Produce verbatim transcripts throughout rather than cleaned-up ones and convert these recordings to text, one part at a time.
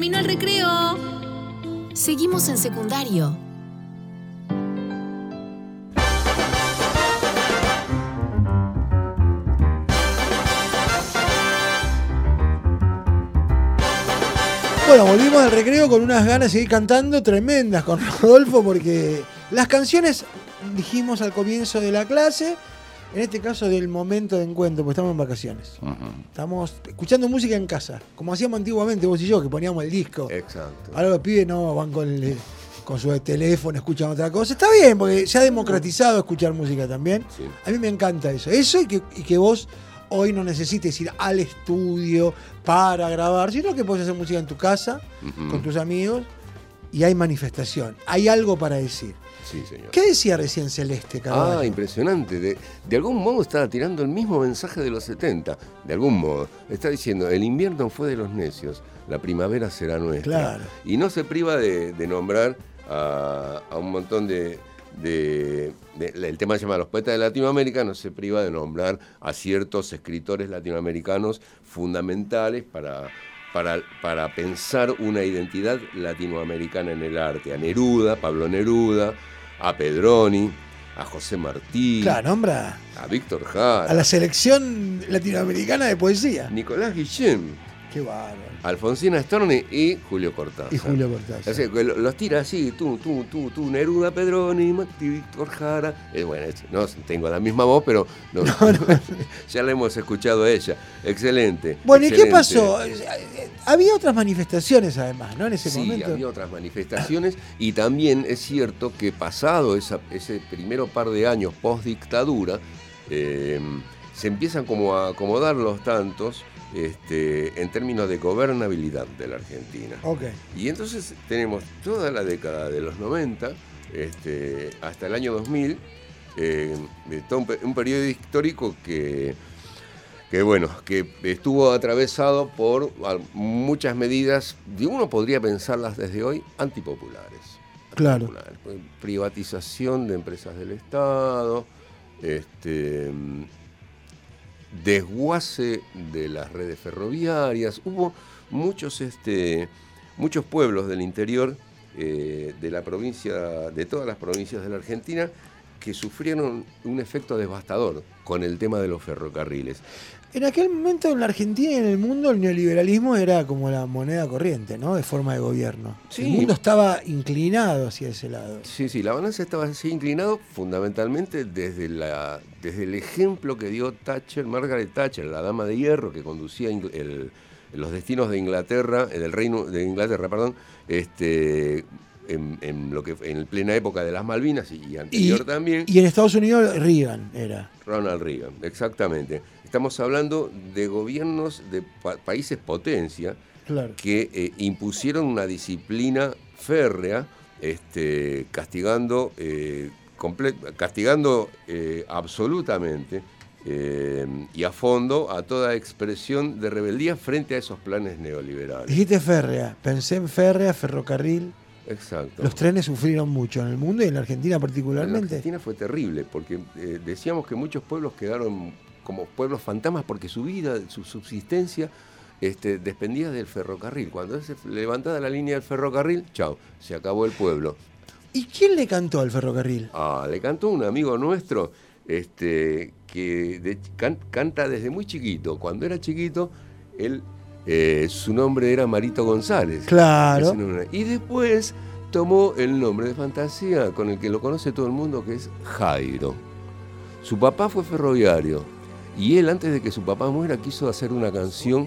terminó el recreo. Seguimos en secundario. Bueno, volvimos al recreo con unas ganas de seguir cantando tremendas con Rodolfo, porque las canciones, dijimos al comienzo de la clase, en este caso del momento de encuentro, porque estamos en vacaciones. Uh-huh. Estamos escuchando música en casa, como hacíamos antiguamente vos y yo, que poníamos el disco. Exacto. Ahora los pibes no van con, el, con su teléfono, escuchan otra cosa. Está bien, porque se ha democratizado escuchar música también. Sí. A mí me encanta eso. Eso y que, y que vos hoy no necesites ir al estudio para grabar, sino que puedes hacer música en tu casa, uh-huh, con tus amigos, y hay manifestación, hay algo para decir. Sí, señor. ¿Qué decía recién Celeste, Carvalho? Ah, impresionante. De, de algún modo estaba tirando el mismo mensaje de los setenta. De algún modo. Está diciendo, el invierno fue de los necios, la primavera será nuestra. Claro. Y no se priva de, de nombrar a, a un montón de... De, de, el tema se llama Los Poetas de Latinoamérica, no se priva de nombrar a ciertos escritores latinoamericanos fundamentales para, para, para pensar una identidad latinoamericana en el arte. A Neruda, Pablo Neruda, a Pedroni, a José Martí, claro, nombra a Víctor Jara, a la selección latinoamericana de poesía, Nicolás Guillén, qué bárbaro, Alfonsina Storni y Julio Cortázar. Y Julio Cortázar. O sea, los tira así, tú, tú, tú, tú, Neruda, Pedroni, Martí, Víctor Jara. Eh, bueno, no tengo la misma voz, pero no, no, no. Ya la hemos escuchado a ella. Excelente. Bueno, excelente. ¿y qué pasó? Había otras manifestaciones además, ¿no? En ese sí, momento. Sí, había otras manifestaciones y también es cierto que pasado esa, ese primero par de años post-dictadura, eh, se empiezan como a acomodar los tantos. Este, en términos de gobernabilidad de la Argentina. Okay. Y entonces tenemos toda la década de los noventa, este, hasta el año dos mil, eh, todo un, un periodo histórico que, que, bueno, que estuvo atravesado por muchas medidas, y uno podría pensarlas desde hoy, antipopulares. Claro. Antipopulares. Privatización de empresas del Estado, este... desguace de las redes ferroviarias. Hubo muchos, este, muchos pueblos del interior eh, de la provincia, de todas las provincias de la Argentina, que sufrieron un efecto devastador con el tema de los ferrocarriles. En aquel momento en la Argentina y en el mundo el neoliberalismo era como la moneda corriente, ¿no? De forma de gobierno. Sí. El mundo estaba inclinado hacia ese lado. Sí, sí, la balanza estaba así inclinado fundamentalmente desde, la, desde el ejemplo que dio Thatcher, Margaret Thatcher, la dama de hierro que conducía el, los destinos de Inglaterra, del reino de Inglaterra, perdón, este... En, en lo que en plena época de las Malvinas y, y anterior y, también. Y en Estados Unidos Reagan era. Ronald Reagan, exactamente. Estamos hablando de gobiernos de pa- países potencia, claro, que eh, impusieron una disciplina férrea, este, castigando, eh, comple- castigando eh, absolutamente eh, y a fondo a toda expresión de rebeldía frente a esos planes neoliberales. Dijiste férrea, pensé en férrea, ferrocarril. Exacto. Los trenes sufrieron mucho en el mundo y en la Argentina particularmente. En la Argentina fue terrible porque eh, decíamos que muchos pueblos quedaron como pueblos fantasmas porque su vida, su subsistencia este, dependía del ferrocarril. Cuando se levantaba la línea del ferrocarril, chao, se acabó el pueblo. ¿Y quién le cantó al ferrocarril? Ah, le cantó un amigo nuestro este, que de, can, canta desde muy chiquito. Cuando era chiquito, él... Eh, su nombre era Marito González. Claro. Y después tomó el nombre de fantasía con el que lo conoce todo el mundo, que es Jairo. Su papá fue ferroviario y él, antes de que su papá muera, quiso hacer una canción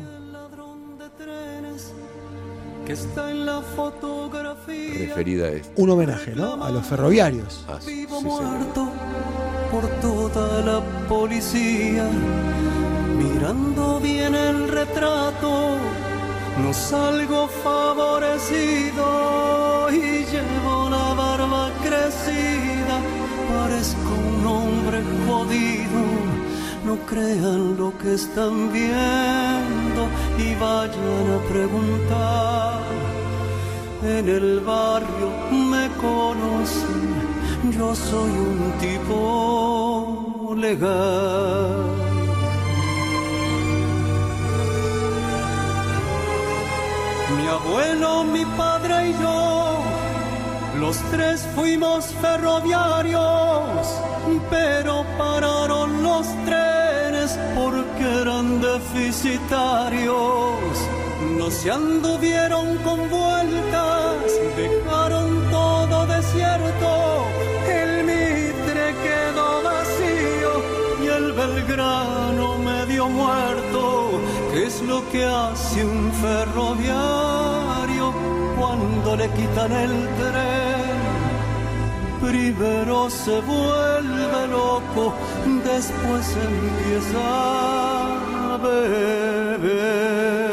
que está en la fotografía, referida a esto. Un homenaje, ¿no? A los ferroviarios. Ah, sí, vivo sí, muerto por toda la policía. Mirando bien el retrato, no salgo favorecido y llevo la barba crecida, parezco un hombre jodido. No crean lo que están viendo y vayan a preguntar. En el barrio me conocen, yo soy un tipo legal. Mi Mi abuelo, mi padre y yo, los tres fuimos ferroviarios, pero pararon los trenes porque eran deficitarios. No se anduvieron con vueltas, dejaron todo desierto, el Mitre quedó vacío y el Belgrano medio muerto. ¿Qué es lo que hace un ferroviario cuando le quitan el tren? Primero se vuelve loco, después empieza a beber.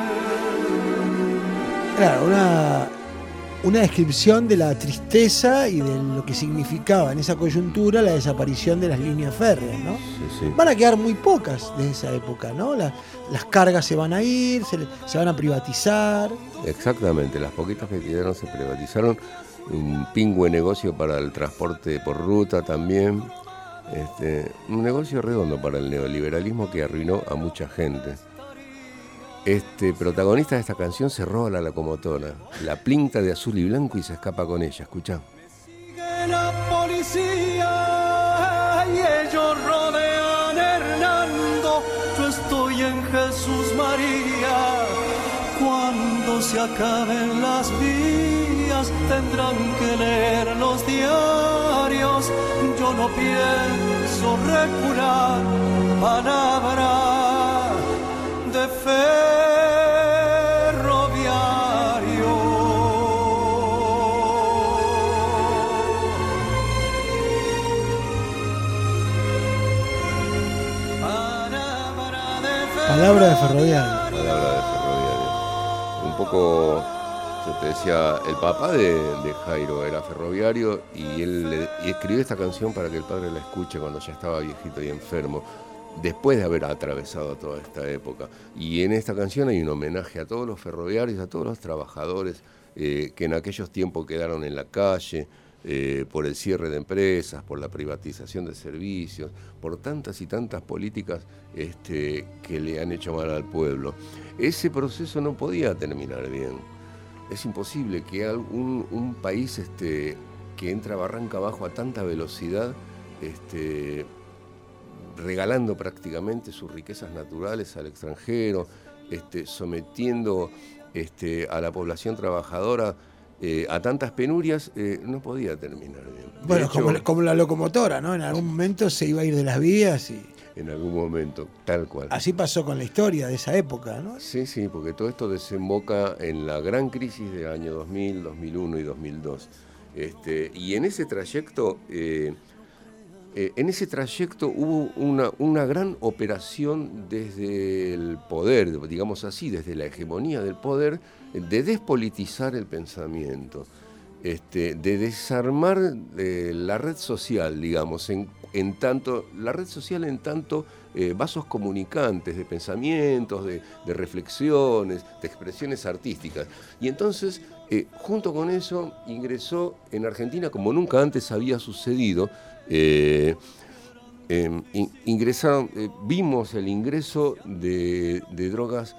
Claro, una, una descripción de la tristeza y de lo que significaba en esa coyuntura la desaparición de las líneas férreas, ¿no? Sí, sí. Van a quedar muy pocas de esa época, ¿no? La, las cargas se van a ir, se, se van a privatizar. Exactamente, las poquitas que quedaron se privatizaron. Un pingüe negocio para el transporte por ruta también. Este, un negocio redondo para el neoliberalismo que arruinó a mucha gente. Este protagonista de esta canción se roba la locomotora, la pinta de azul y blanco y se escapa con ella. Escuchá. Sigue la policía y ellos rodean a Hernando. Yo estoy en Jesús María. Cuando se acaben las vías tendrán que leer los diarios. Yo no pienso recular palabra de ferroviario. Palabra de ferroviario. Palabra de ferroviario. Un poco, yo te decía, el papá de, de Jairo era ferroviario y él le, y escribió esta canción para que el padre la escuche cuando ya estaba viejito y enfermo, después de haber atravesado toda esta época. Y en esta canción hay un homenaje a todos los ferroviarios, a todos los trabajadores eh, que en aquellos tiempos quedaron en la calle, eh, por el cierre de empresas, por la privatización de servicios, por tantas y tantas políticas este, que le han hecho mal al pueblo. Ese proceso no podía terminar bien. Es imposible que un, un país este, que entra barranca abajo a tanta velocidad, este, regalando prácticamente sus riquezas naturales al extranjero, este, sometiendo este, a la población trabajadora eh, a tantas penurias, eh, no podía terminar bien. De Bueno, hecho, como, como la locomotora, ¿no? En algún momento se iba a ir de las vías y en algún momento, tal cual. así pasó con la historia de esa época, ¿no? Sí, sí, porque todo esto desemboca en la gran crisis del año dos mil, dos mil uno y dos mil dos. Este, y en ese trayecto... Eh, Eh, en ese trayecto hubo una, una gran operación desde el poder, digamos así, desde la hegemonía del poder, de despolitizar el pensamiento, este, de desarmar eh, la red social, digamos, en, en tanto, la red social en tanto eh, vasos comunicantes de pensamientos, de, de reflexiones, de expresiones artísticas. Y entonces, eh, junto con eso, ingresó en Argentina, como nunca antes había sucedido, Eh, eh, in, ingresaron, eh, vimos el ingreso de, de drogas,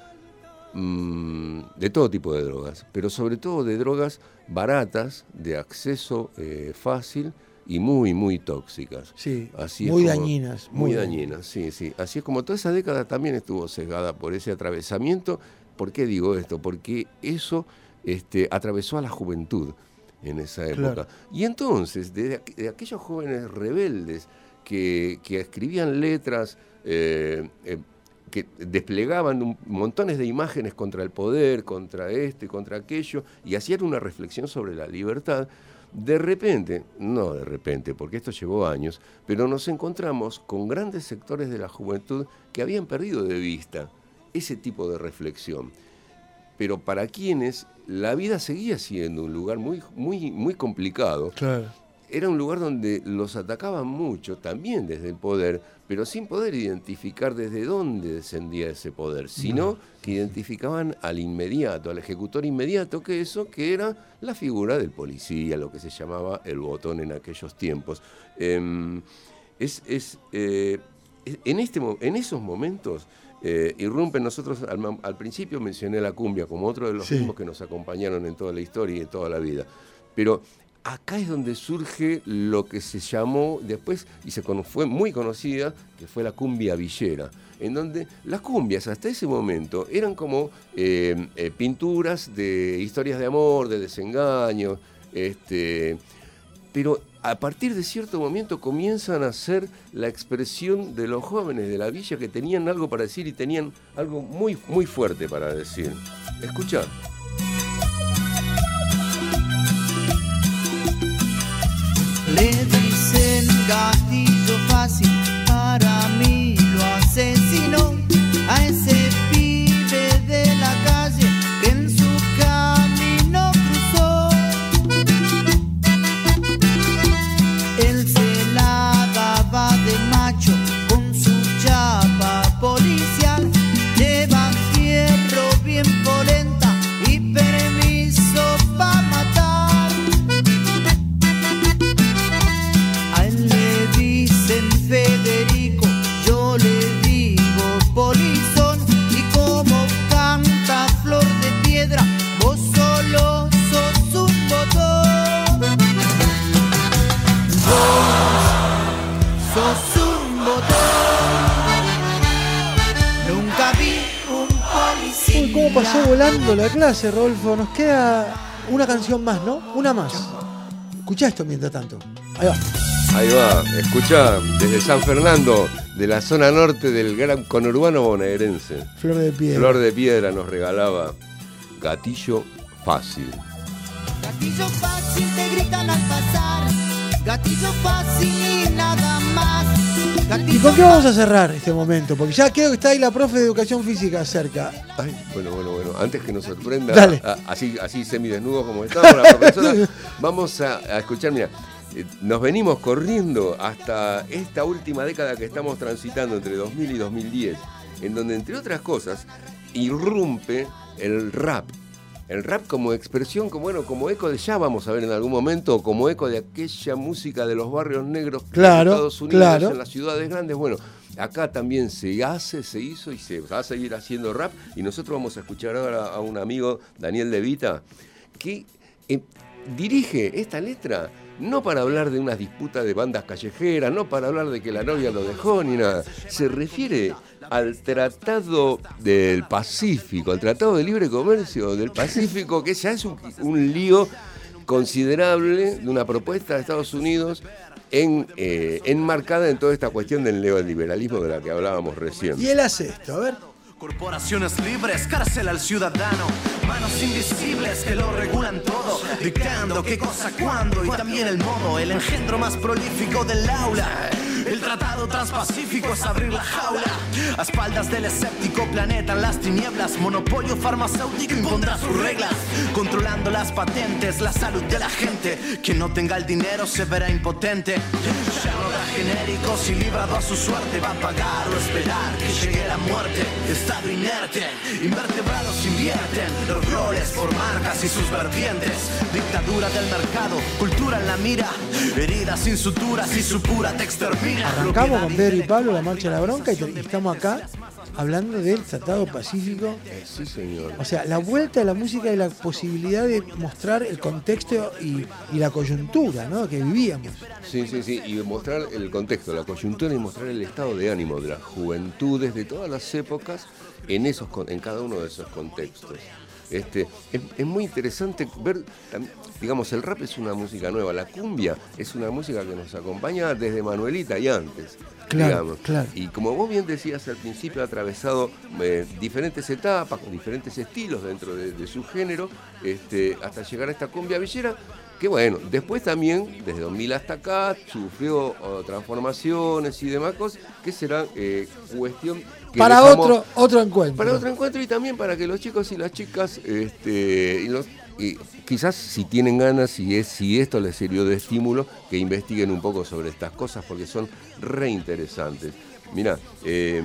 mmm, de todo tipo de drogas, pero sobre todo de drogas baratas, de acceso eh, fácil y muy, muy tóxicas. Sí, Así muy es como, dañinas. Muy, muy dañinas, sí, sí. Así es como toda esa década también estuvo sesgada por ese atravesamiento. ¿Por qué digo esto? Porque eso este, atravesó a la juventud en esa época. Claro. Y entonces, de, de aquellos jóvenes rebeldes que, que escribían letras, eh, eh, que desplegaban un, montones de imágenes contra el poder, contra esto y contra aquello, y hacían una reflexión sobre la libertad, de repente, no de repente, porque esto llevó años, pero nos encontramos con grandes sectores de la juventud que habían perdido de vista ese tipo de reflexión. Pero para quienes la vida seguía siendo un lugar muy, muy, muy complicado. Claro. Era un lugar donde los atacaban mucho, también desde el poder, pero sin poder identificar desde dónde descendía ese poder, sino no. que identificaban al inmediato, al ejecutor inmediato, que eso que era la figura del policía, lo que se llamaba el botón en aquellos tiempos. Eh, es, es, eh, en, este, en esos momentos eh, irrumpen. Nosotros al, al principio mencioné la cumbia como otro de los Sí. ritmos que nos acompañaron en toda la historia y en toda la vida. Pero acá es donde surge lo que se llamó después, y se cono- fue muy conocida, que fue la cumbia villera, en donde las cumbias hasta ese momento eran como eh, eh, pinturas de historias de amor, de desengaño, este, pero a partir de cierto momento comienzan a ser la expresión de los jóvenes de la villa que tenían algo para decir y tenían algo muy, muy fuerte para decir. Escuchá. Le dicen gatillo fácil, para mí lo asesinó a ese pibe de la calle que en su camino cruzó. Él se la daba de macho con su chapa policial, lleva fierro bien polenta y permiso pa' matar. A él le dicen Federico, yo le digo polizón, y como canta Flor de Piedra, vos solo sos un botón. Vos sos un botón. Nunca vi un policía. Uy, cómo pasó volando la clase, Rodolfo. Nos queda una canción más, ¿no? Una más. Escuchá esto mientras tanto. Ahí va. Ahí va, escuchá, desde San Fernando, de la zona norte del gran conurbano bonaerense. Flor de Piedra. Flor de Piedra nos regalaba Gatillo Fácil. Gatillo fácil te gritan al pasar, gatillo fácil y nada más. ¿Y con qué vamos a cerrar este momento? Porque ya creo que está ahí la profe de Educación Física cerca. Ay, bueno, bueno, bueno, antes que nos sorprenda, Dale. a- así, así semidesnudos como estamos, la profesora, vamos a, a escuchar, mira, eh, nos venimos corriendo hasta esta última década que estamos transitando entre dos mil y dos mil diez, en donde, entre otras cosas, irrumpe el rap. El rap como expresión, como, bueno, como eco de, ya vamos a ver en algún momento, como eco de aquella música de los barrios negros Claro, de Estados Unidos, claro. en las ciudades grandes. Bueno, acá también se hace, se hizo y se va a seguir haciendo rap. Y nosotros vamos a escuchar ahora a un amigo, Daniel De Vita, que eh, dirige esta letra no para hablar de unas disputas de bandas callejeras, no para hablar de que la novia lo dejó ni nada. Se refiere al Tratado del Pacífico, al Tratado de Libre Comercio del Pacífico, que ya es un, un lío considerable de una propuesta de Estados Unidos en, eh, enmarcada en toda esta cuestión del neoliberalismo de la que hablábamos recién. Y él hace esto, a ver. Corporaciones libres, cárcel al ciudadano, manos invisibles que lo regulan todo, dictando qué cosa, cuándo y también el modo, el engendro más prolífico del aula. El tratado transpacífico es abrir la jaula. A espaldas del escéptico planeta en las tinieblas, monopolio farmacéutico impondrá sus reglas, controlando las patentes, la salud de la gente. Quien no tenga el dinero se verá impotente. Ya no habrá genéricos y librado a su suerte va a pagar o esperar que llegue la muerte. Estado inerte, invertebrados invierten los roles por marcas y sus vertientes. Dictadura del mercado, cultura en la mira, heridas sin suturas y su pura te extermina. Arrancamos con Pedro y Pablo, la marcha de la bronca, y, te- y estamos acá hablando del Tratado Pacífico. Sí, señor. O sea, la vuelta de la música y la posibilidad de mostrar el contexto y, y la coyuntura, ¿no?, que vivíamos. Sí, sí, sí, y mostrar el contexto, la coyuntura y mostrar el estado de ánimo de las juventudes de todas las épocas en, esos, con- en cada uno de esos contextos. Este, es, es muy interesante ver, tam- digamos, el rap es una música nueva, la cumbia es una música que nos acompaña desde Manuelita y antes. Claro, digamos. claro. Y como vos bien decías al principio, ha atravesado eh, diferentes etapas, con diferentes estilos dentro de, de su género, este, hasta llegar a esta cumbia villera, que bueno, después también, desde dos mil hasta acá, sufrió oh, transformaciones y demás cosas, que será eh, cuestión que Para dejamos- otro, otro encuentro. para otro encuentro, y también para que los chicos y las chicas, este, y los, y quizás si tienen ganas, y es, si esto les sirvió de estímulo, que investiguen un poco sobre estas cosas, porque son re interesantes. Mirá, eh,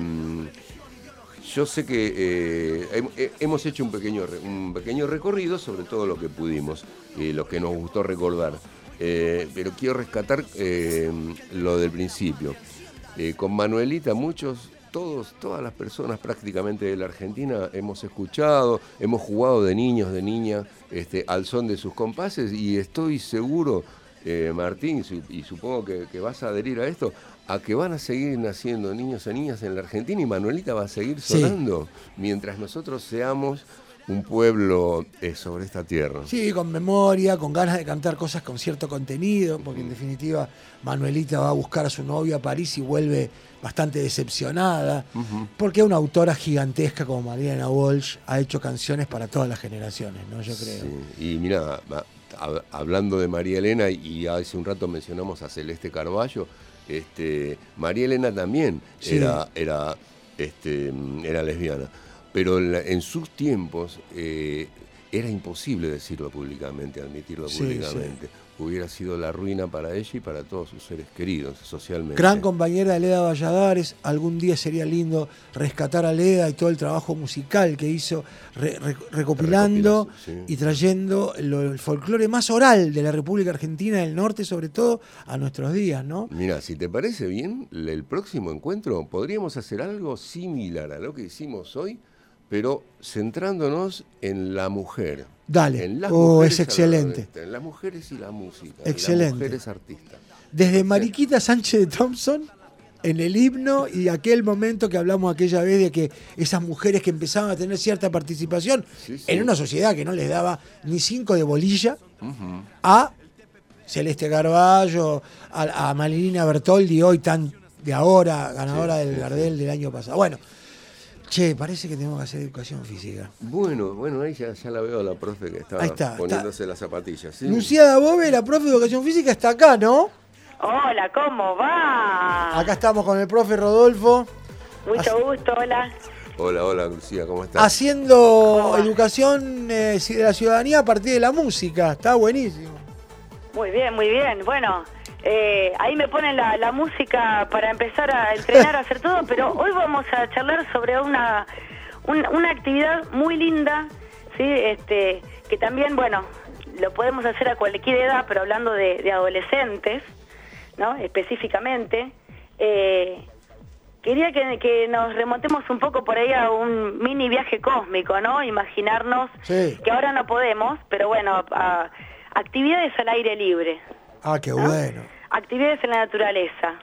yo sé que eh, he- hemos hecho un pequeño, re- un pequeño recorrido sobre todo lo que pudimos, eh, lo que nos gustó recordar, eh, pero quiero rescatar eh, lo del principio. Eh, con Manuelita muchos todos, todas las personas prácticamente de la Argentina hemos escuchado, hemos jugado de niños, de niñas, este, al son de sus compases, y estoy seguro, eh, Martín, y supongo que, que vas a adherir a esto, a que van a seguir naciendo niños y niñas en la Argentina, y Manuelita va a seguir sonando, sí, mientras nosotros seamos un pueblo eh, sobre esta tierra. Sí, con memoria, con ganas de cantar cosas con cierto contenido, porque en definitiva Manuelita va a buscar a su novio a París y vuelve bastante decepcionada, uh-huh. porque una autora gigantesca como Mariana Walsh ha hecho canciones para todas las generaciones, ¿no? Yo creo. Sí. Y mira, hablando de María Elena, y hace un rato mencionamos a Celeste Carballo, este, María Elena también sí. era, era, este, era lesbiana. Pero en sus tiempos eh, era imposible decirlo públicamente, admitirlo sí, públicamente. Sí. Hubiera sido la ruina para ella y para todos sus seres queridos, socialmente. Gran compañera de Leda Valladares. Algún día sería lindo rescatar a Leda y todo el trabajo musical que hizo, re, re, recopilando sí. y trayendo lo, el folclore más oral de la República Argentina del Norte, sobre todo a nuestros días, ¿no? Mira, si te parece bien, el próximo encuentro podríamos hacer algo similar a lo que hicimos hoy, pero centrándonos en la mujer. Dale, en las oh, es excelente. La, en las mujeres y la música. Excelente. Las mujeres artistas. Desde Mariquita Sánchez de Thompson, en el himno, y aquel momento que hablamos aquella vez de que esas mujeres que empezaban a tener cierta participación sí, sí. en una sociedad que no les daba ni cinco de bolilla, uh-huh. a Celeste Carballo, a, a Malina Bertoldi, hoy tan de ahora, ganadora sí, del sí, Gardel sí. del año pasado. Bueno, che, parece que tenemos que hacer educación física. Bueno, bueno, ahí ya, ya la veo a la profe que estaba está, poniéndose está. las zapatillas. ¿Sí? Lucía Dabove, la profe de educación física, está acá, ¿no? Hola, ¿cómo va? Acá estamos con el profe Rodolfo. Mucho Hac- gusto, hola. Hola, hola, Lucía, ¿cómo estás? Haciendo educación eh, de la ciudadanía a partir de la música, está buenísimo. Muy bien, muy bien. Bueno, eh, ahí me ponen la, la música para empezar a entrenar, a hacer todo, pero hoy vamos a charlar sobre una, un, una actividad muy linda, ¿sí? Este, que también, bueno, lo podemos hacer a cualquier edad, pero hablando de, de adolescentes, ¿no? Específicamente. Eh, quería que, que nos remontemos un poco por ahí a un mini viaje cósmico, ¿no? Imaginarnos sí. que ahora no podemos, pero bueno, a, a actividades al aire libre. Ah, qué ¿no? bueno. Actividades en la naturaleza.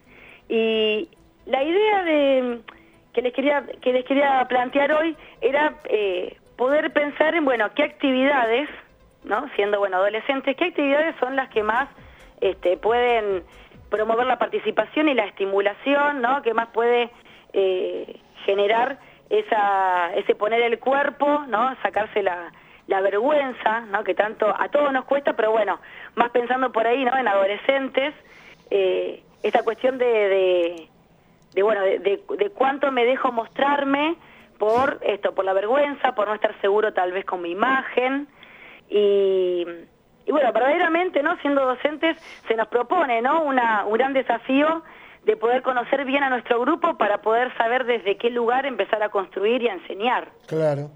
Y la idea de que les quería que les quería plantear hoy era eh, poder pensar en, bueno, qué actividades, ¿no? Siendo, bueno, adolescentes, qué actividades son las que más este, pueden promover la participación y la estimulación, ¿no? Que más puede eh, generar esa ese poner el cuerpo, ¿no? Sacarse la la vergüenza, ¿no? Que tanto a todos nos cuesta, pero bueno, más pensando por ahí, ¿no? En adolescentes, eh, esta cuestión de, de, de bueno, de, de, de cuánto me dejo mostrarme por esto, por la vergüenza, por no estar seguro tal vez con mi imagen, y, y bueno, verdaderamente, ¿no? Siendo docentes, se nos propone, ¿no? Una, un gran desafío de poder conocer bien a nuestro grupo para poder saber desde qué lugar empezar a construir y a enseñar. Claro.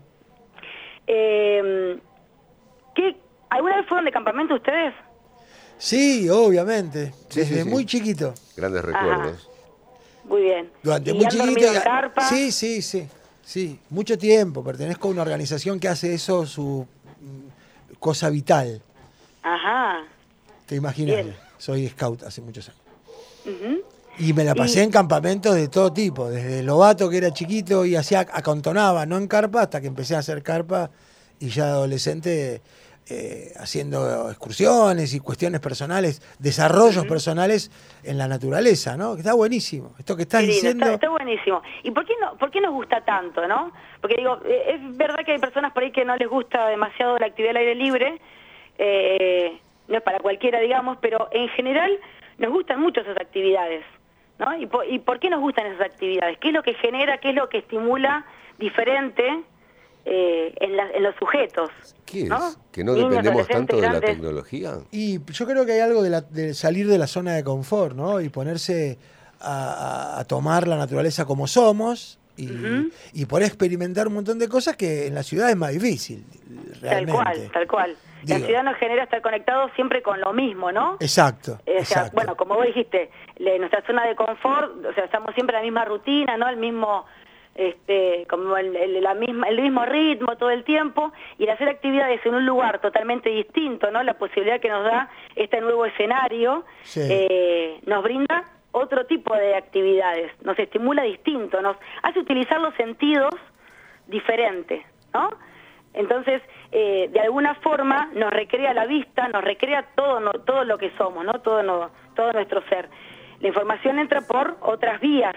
Eh, ¿qué, ¿Alguna vez fueron de campamento ustedes? Sí, obviamente, sí, desde sí, sí. muy chiquito. Grandes recuerdos. Ajá. Muy bien. Durante ¿Y muy han chiquito. dormido en carpa? Sí, sí, sí, sí. Mucho tiempo. Pertenezco a una organización que hace eso su mm, cosa vital. Ajá. Te imaginas. Bien. Soy scout hace muchos años. Uh-huh. Y me la pasé y... en campamentos de todo tipo, desde Lobato, que era chiquito y hacía acantonaba, no en carpa, hasta que empecé a hacer carpa y ya adolescente eh, haciendo excursiones y cuestiones personales, desarrollos uh-huh. personales en la naturaleza, ¿no? Que está buenísimo. Esto que estás Qué lindo, diciendo. Está, está buenísimo. ¿Y por qué no, por qué nos gusta tanto, no? Porque digo, eh, es verdad que hay personas por ahí que no les gusta demasiado la actividad al aire libre, eh, no es para cualquiera, digamos, pero en general nos gustan mucho esas actividades. ¿No? ¿Y, por, ¿Y por qué nos gustan esas actividades? ¿Qué es lo que genera, qué es lo que estimula diferente eh, en, la, en los sujetos? ¿Qué ¿no? es? ¿Que no Niños, dependemos tanto de la grandes. tecnología? Y yo creo que hay algo de, la, de salir de la zona de confort, ¿no? Y ponerse a, a, a tomar la naturaleza como somos y, uh-huh. y poder experimentar un montón de cosas que en la ciudad es más difícil, realmente. Tal cual, tal cual. Digo. La ciudad nos genera estar conectados siempre con lo mismo, ¿no? Exacto, Eh, o sea, exacto. bueno, como vos dijiste, le- nuestra zona de confort, o sea, estamos siempre en la misma rutina, ¿no? El mismo, este, como el, el- la misma, el mismo ritmo todo el tiempo, y el hacer actividades en un lugar totalmente distinto, ¿no? La posibilidad que nos da este nuevo escenario, Sí. eh, nos brinda otro tipo de actividades, nos estimula distinto, nos hace utilizar los sentidos diferentes, ¿no? Entonces, eh, de alguna forma nos recrea la vista, nos recrea todo, no, todo lo que somos, ¿no? Todo, no, todo nuestro ser. La información entra por otras vías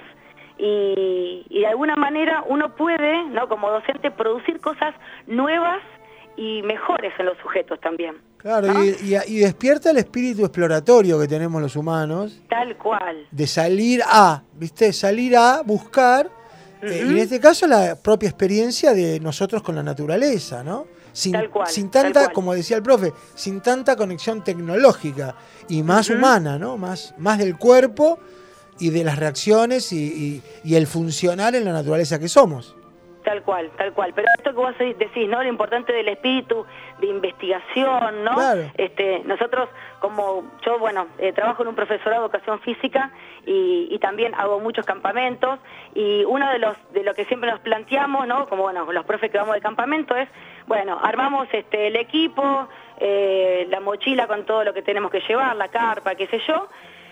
y, y de alguna manera uno puede, ¿no? Como docente, producir cosas nuevas y mejores en los sujetos también. Claro, ¿no? y, y- y despierta el espíritu exploratorio que tenemos los humanos, Tal cual. de salir a, ¿viste? Salir a buscar, eh, y en este caso la propia experiencia de nosotros con la naturaleza, ¿no? Sin, Tal cual, sin tal tanta, cual. como decía el profe, sin tanta conexión tecnológica y más humana, ¿no? Más, más del cuerpo y de las reacciones y, y- y el funcionar en la naturaleza que somos. Tal cual, tal cual. Pero esto que vos decís, ¿no? Lo importante del espíritu de investigación, ¿no? Claro. Este, nosotros, como yo, bueno, eh, trabajo en un profesorado de educación física y, y también hago muchos campamentos, y uno de los de lo que siempre nos planteamos, ¿no? Como, bueno, los profes que vamos de campamento es, bueno, armamos este el equipo, eh, la mochila con todo lo que tenemos que llevar, la carpa, qué sé yo,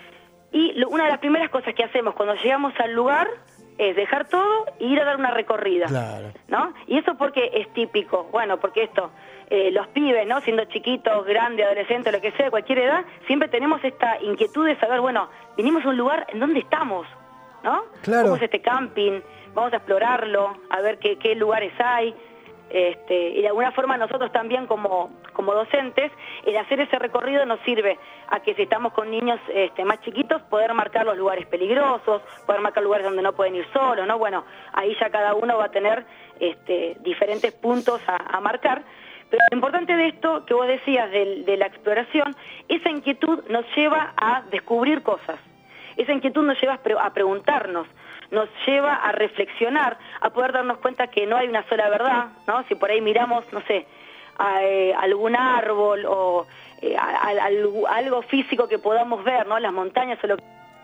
y lo- una de las primeras cosas que hacemos cuando llegamos al lugar es dejar todo e ir a dar una recorrida. Claro. ¿No? Y eso porque es típico, bueno, porque esto, eh, los pibes, ¿no? Siendo chiquitos, grandes, adolescentes, lo que sea, de cualquier edad, siempre tenemos esta inquietud de saber, bueno, vinimos a un lugar en donde estamos, ¿no? Claro. ¿Cómo es este camping? Vamos a explorarlo, a ver qué, qué lugares hay. Este, y de alguna forma nosotros también como, como docentes, el hacer ese recorrido nos sirve a que si estamos con niños este, más chiquitos, poder marcar los lugares peligrosos, poder marcar lugares donde no pueden ir solos, ¿no? Bueno, ahí ya cada uno va a tener este, diferentes puntos a, a marcar. Pero lo importante de esto que vos decías de, de la exploración, esa inquietud nos lleva a descubrir cosas. Esa inquietud nos lleva a, pre- a preguntarnos, nos lleva a reflexionar, a poder darnos cuenta que no hay una sola verdad, ¿no? Si por ahí miramos, no sé, a, eh, algún árbol o eh, a, a- algo, algo físico que podamos ver, ¿no? Las montañas o lo que...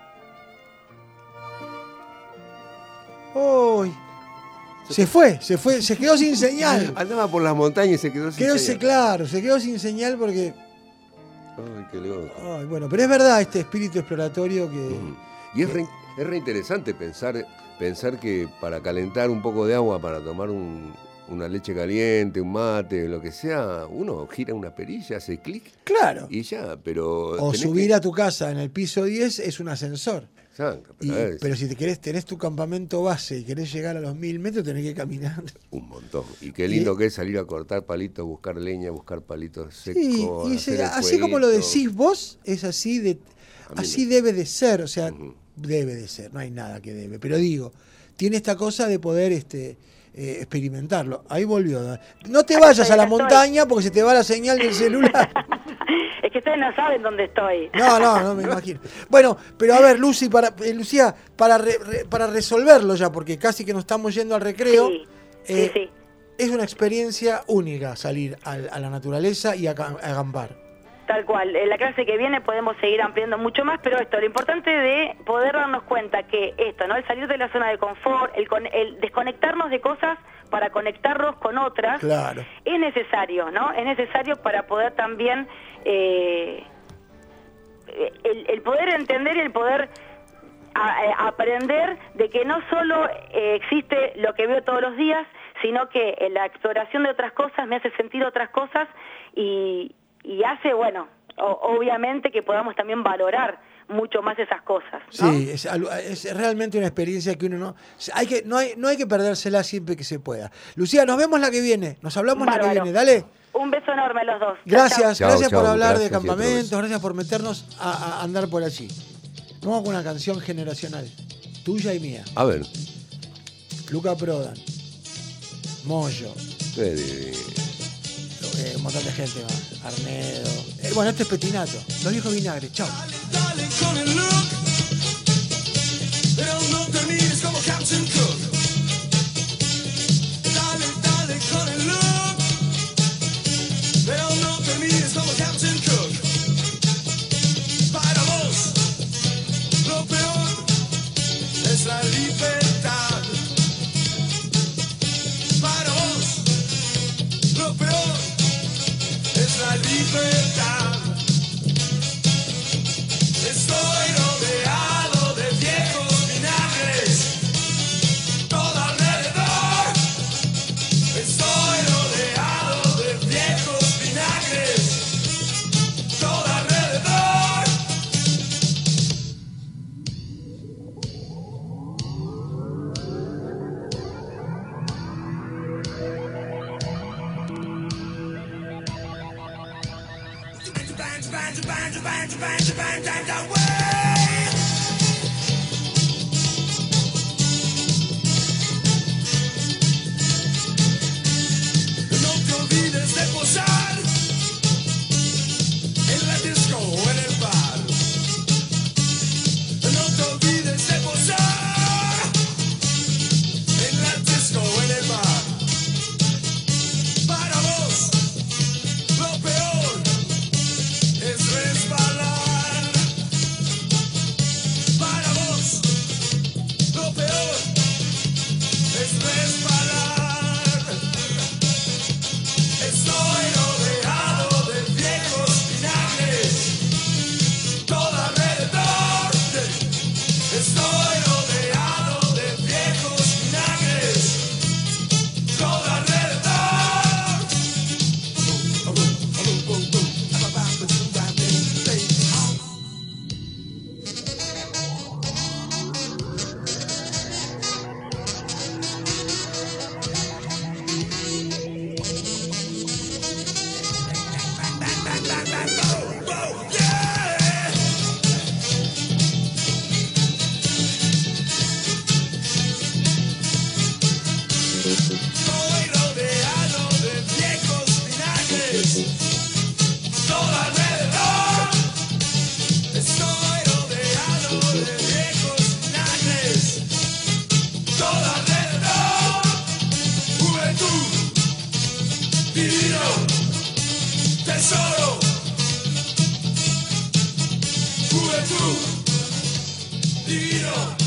Uy, se fue, se fue, se quedó sin señal. Andaba por las montañas y se quedó sin Quedó, señal. claro, se quedó sin señal porque... Ay, qué loco. Ay, bueno, pero es verdad este espíritu exploratorio que... Mm. Y es re, es re interesante pensar, pensar que para calentar un poco de agua, para tomar un, una leche caliente, un mate, lo que sea, uno gira una perilla, hace clic Claro. y ya, pero... O tenés subir que- a tu casa en el piso diez es un ascensor. Exacto, Y- pero es pero si te querés, tenés tu campamento base y querés llegar a los mil metros, tenés que caminar. un montón. Y qué lindo Y- que es salir a cortar palitos, buscar leña, buscar palitos secos. Sí, y hacer se- el así como lo fueguito. decís vos, es así de A mí así me- debe de ser, o sea, Ujú. debe de ser, no hay nada que debe, pero digo, tiene esta cosa de poder este eh, experimentarlo. Ahí volvió. No te Acá vayas estoy, a la acá estoy. montaña porque se te va la señal del celular. Es que ustedes no saben dónde estoy. No, no, no me imagino. Bueno, pero a ver, Lucy, para, eh, Lucía, para, re- re- para resolverlo ya, porque casi que nos estamos yendo al recreo, Sí, eh, sí, sí. es una experiencia única salir al- a, la naturaleza y a, ca- a acampar. Tal cual. En la clase que viene podemos seguir ampliando mucho más, pero esto, lo importante de poder darnos cuenta que esto, ¿no? El salir de la zona de confort, el, con- el desconectarnos de cosas para conectarnos con otras, Claro. es necesario, ¿no? Es necesario para poder también eh, el, el poder entender y el poder a- a- aprender de que no solo eh, existe lo que veo todos los días, sino que eh, la exploración de otras cosas me hace sentir otras cosas y, y hace, bueno, o- obviamente que podamos también valorar mucho más esas cosas, ¿no? Sí, es, algo- es realmente una experiencia que uno no... Hay que, no, hay, no hay que perdérsela siempre que se pueda. Lucía, nos vemos la que viene. Nos hablamos la que Bárbaro. viene. Dale. Un beso enorme a los dos. Chau, Gracias, Chau, gracias chau, por hablar gracias de y otro campamentos, beso. gracias por meternos a, a andar por allí. Vamos con una canción generacional, tuya y mía. A ver, Luca Prodan, Moyo, qué divino. eh, un montón de gente más, Arnedo. Eh, bueno, este es Petinato, Los Viejos Vinagres, chao. Dale con el look, pero no termines como Captain Cook. Dale, dale con el look, pero no termines Japan, Japan, Japan, Japan, Japan, Japan, way. No te olvides de posar en la disco o en el bar. No te olvides de posar en la disco o en el bar. Para vos, lo peor es resbalar. Para vos, lo peor es resbalar. Estoy rodeado de viejos vinagres, todo alrededor. Estoy rodeado de viejos vinagres, todo alrededor. Estoy rodeado de viejos vinagres, todo alrededor. Estoy rodeado de viejos vinagres, todo alrededor. Juventud, divino, tesoro. Juventud, divino.